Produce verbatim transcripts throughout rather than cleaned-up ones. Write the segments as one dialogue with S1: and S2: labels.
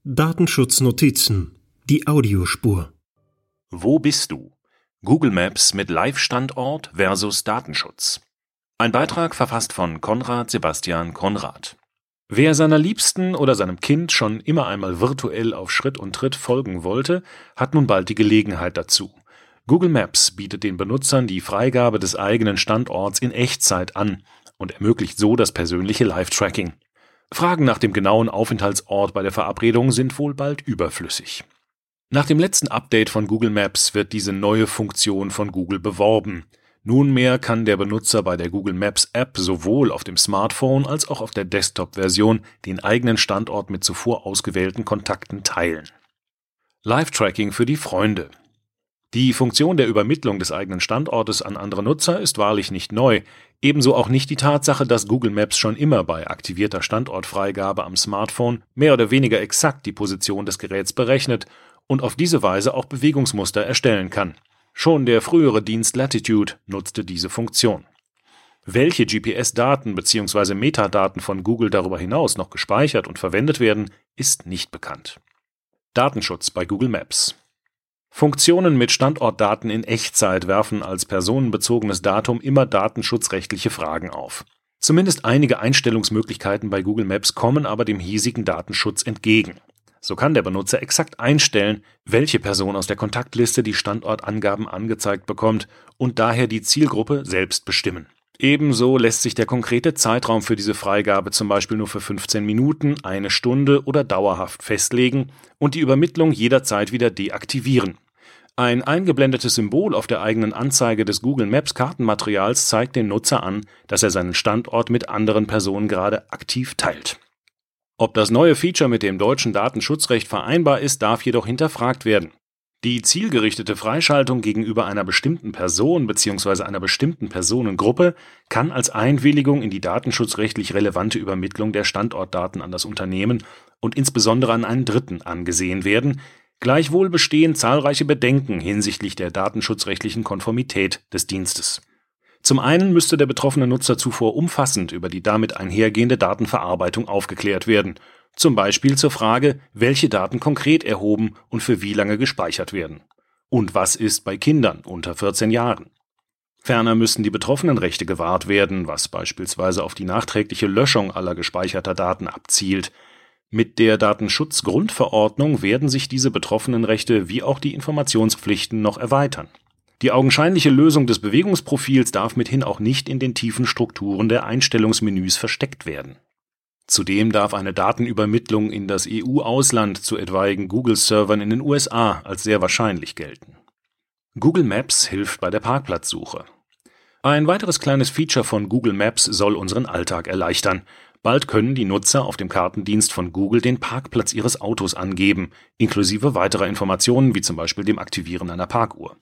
S1: Datenschutznotizen, die Audiospur.
S2: Wo bist du? Google Maps mit Live-Standort versus Datenschutz. Ein Beitrag verfasst von Konrad Sebastian Konrad. Wer seiner Liebsten oder seinem Kind schon immer einmal virtuell auf Schritt und Tritt folgen wollte, hat nun bald die Gelegenheit dazu. Google Maps bietet den Benutzern die Freigabe des eigenen Standorts in Echtzeit an und ermöglicht so das persönliche Live-Tracking. Fragen nach dem genauen Aufenthaltsort bei der Verabredung sind wohl bald überflüssig. Nach dem letzten Update von Google Maps wird diese neue Funktion von Google beworben. Nunmehr kann der Benutzer bei der Google Maps App sowohl auf dem Smartphone als auch auf der Desktop-Version den eigenen Standort mit zuvor ausgewählten Kontakten teilen. Live-Tracking für die Freunde. Die Funktion der Übermittlung des eigenen Standortes an andere Nutzer ist wahrlich nicht neu, ebenso auch nicht die Tatsache, dass Google Maps schon immer bei aktivierter Standortfreigabe am Smartphone mehr oder weniger exakt die Position des Geräts berechnet und auf diese Weise auch Bewegungsmuster erstellen kann. Schon der frühere Dienst Latitude nutzte diese Funktion. Welche G P S-Daten bzw. Metadaten von Google darüber hinaus noch gespeichert und verwendet werden, ist nicht bekannt. Datenschutz bei Google Maps. Funktionen mit Standortdaten in Echtzeit werfen als personenbezogenes Datum immer datenschutzrechtliche Fragen auf. Zumindest einige Einstellungsmöglichkeiten bei Google Maps kommen aber dem hiesigen Datenschutz entgegen. So kann der Benutzer exakt einstellen, welche Person aus der Kontaktliste die Standortangaben angezeigt bekommt und daher die Zielgruppe selbst bestimmen. Ebenso lässt sich der konkrete Zeitraum für diese Freigabe zum Beispiel nur für fünfzehn Minuten, eine Stunde oder dauerhaft festlegen und die Übermittlung jederzeit wieder deaktivieren. Ein eingeblendetes Symbol auf der eigenen Anzeige des Google Maps Kartenmaterials zeigt den Nutzer an, dass er seinen Standort mit anderen Personen gerade aktiv teilt. Ob das neue Feature mit dem deutschen Datenschutzrecht vereinbar ist, darf jedoch hinterfragt werden. Die zielgerichtete Freischaltung gegenüber einer bestimmten Person bzw. einer bestimmten Personengruppe kann als Einwilligung in die datenschutzrechtlich relevante Übermittlung der Standortdaten an das Unternehmen und insbesondere an einen Dritten angesehen werden. Gleichwohl bestehen zahlreiche Bedenken hinsichtlich der datenschutzrechtlichen Konformität des Dienstes. Zum einen müsste der betroffene Nutzer zuvor umfassend über die damit einhergehende Datenverarbeitung aufgeklärt werden, zum Beispiel zur Frage, welche Daten konkret erhoben und für wie lange gespeichert werden. Und was ist bei Kindern unter vierzehn Jahren? Ferner müssen die betroffenen Rechte gewahrt werden, was beispielsweise auf die nachträgliche Löschung aller gespeicherter Daten abzielt. Mit der Datenschutzgrundverordnung werden sich diese betroffenen Rechte wie auch die Informationspflichten noch erweitern. Die augenscheinliche Lösung des Bewegungsprofils darf mithin auch nicht in den tiefen Strukturen der Einstellungsmenüs versteckt werden. Zudem darf eine Datenübermittlung in das E U-Ausland zu etwaigen Google-Servern in den U S A als sehr wahrscheinlich gelten. Google Maps hilft bei der Parkplatzsuche. Ein weiteres kleines Feature von Google Maps soll unseren Alltag erleichtern. Bald können die Nutzer auf dem Kartendienst von Google den Parkplatz ihres Autos angeben, inklusive weiterer Informationen wie zum Beispiel dem Aktivieren einer Parkuhr.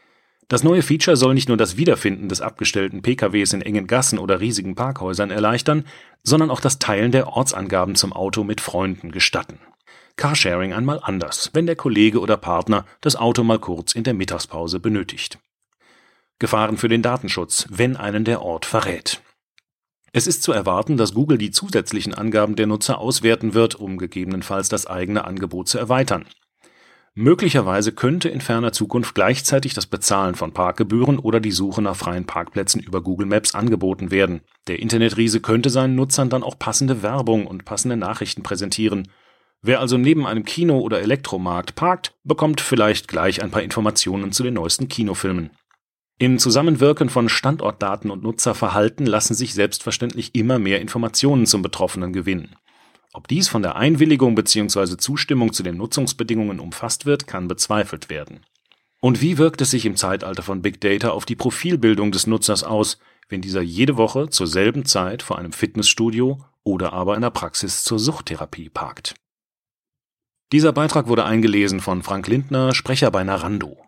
S2: Das neue Feature soll nicht nur das Wiederfinden des abgestellten P K Ws in engen Gassen oder riesigen Parkhäusern erleichtern, sondern auch das Teilen der Ortsangaben zum Auto mit Freunden gestatten. Carsharing einmal anders, wenn der Kollege oder Partner das Auto mal kurz in der Mittagspause benötigt. Gefahren für den Datenschutz, wenn einen der Ort verrät. Es ist zu erwarten, dass Google die zusätzlichen Angaben der Nutzer auswerten wird, um gegebenenfalls das eigene Angebot zu erweitern. Möglicherweise könnte in ferner Zukunft gleichzeitig das Bezahlen von Parkgebühren oder die Suche nach freien Parkplätzen über Google Maps angeboten werden. Der Internetriese könnte seinen Nutzern dann auch passende Werbung und passende Nachrichten präsentieren. Wer also neben einem Kino oder Elektromarkt parkt, bekommt vielleicht gleich ein paar Informationen zu den neuesten Kinofilmen. Im Zusammenwirken von Standortdaten und Nutzerverhalten lassen sich selbstverständlich immer mehr Informationen zum Betroffenen gewinnen. Ob dies von der Einwilligung bzw. Zustimmung zu den Nutzungsbedingungen umfasst wird, kann bezweifelt werden. Und wie wirkt es sich im Zeitalter von Big Data auf die Profilbildung des Nutzers aus, wenn dieser jede Woche zur selben Zeit vor einem Fitnessstudio oder aber in der Praxis zur Suchttherapie parkt? Dieser Beitrag wurde eingelesen von Frank Lindner, Sprecher bei Narando.